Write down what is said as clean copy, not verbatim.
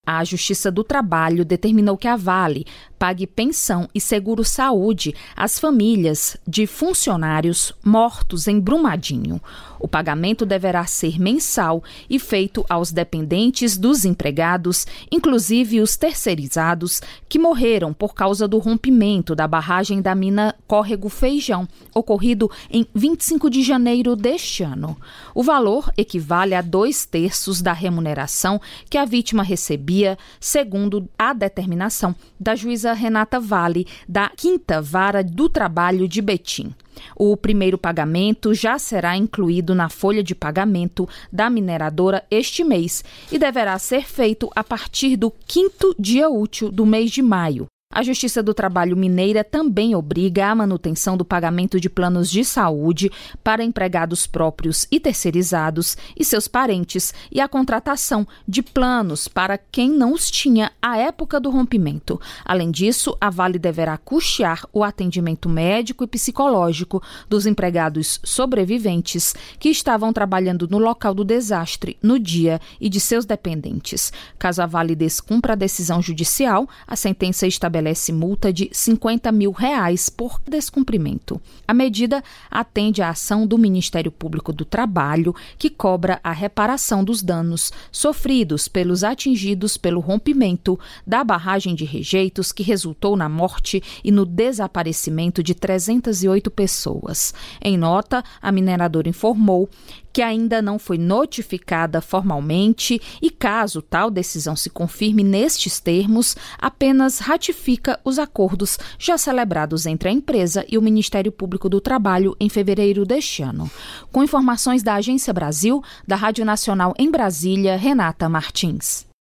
A Justiça do Trabalho determinou que a Vale pague pensão e seguro-saúde às famílias de funcionários mortos em Brumadinho. O pagamento deverá ser mensal e feito aos dependentes dos empregados, inclusive os terceirizados, que morreram por causa do rompimento da barragem da mina Córrego Feijão, ocorrido em 25 de janeiro deste ano. O valor equivale a 2/3 da remuneração que a vítima recebia, segundo a determinação da juíza Renata Vale, da 5ª Vara do Trabalho de Betim. O primeiro pagamento já será incluído na folha de pagamento da mineradora este mês e deverá ser feito a partir do 5º dia útil do mês de maio. A Justiça do Trabalho mineira também obriga a manutenção do pagamento de planos de saúde para empregados próprios e terceirizados e seus parentes e a contratação de planos para quem não os tinha à época do rompimento. Além disso, a Vale deverá custear o atendimento médico e psicológico dos empregados sobreviventes que estavam trabalhando no local do desastre no dia e de seus dependentes. Caso a Vale descumpra a decisão judicial, a sentença estabelece multa de R$50 mil por descumprimento. A medida atende à ação do Ministério Público do Trabalho, que cobra a reparação dos danos sofridos pelos atingidos pelo rompimento da barragem de rejeitos que resultou na morte e no desaparecimento de 308 pessoas. Em nota, a mineradora informou que ainda não foi notificada formalmente e, caso tal decisão se confirme nestes termos, apenas ratifica os acordos já celebrados entre a empresa e o Ministério Público do Trabalho em fevereiro deste ano. Com informações da Agência Brasil, da Rádio Nacional em Brasília, Renata Martins.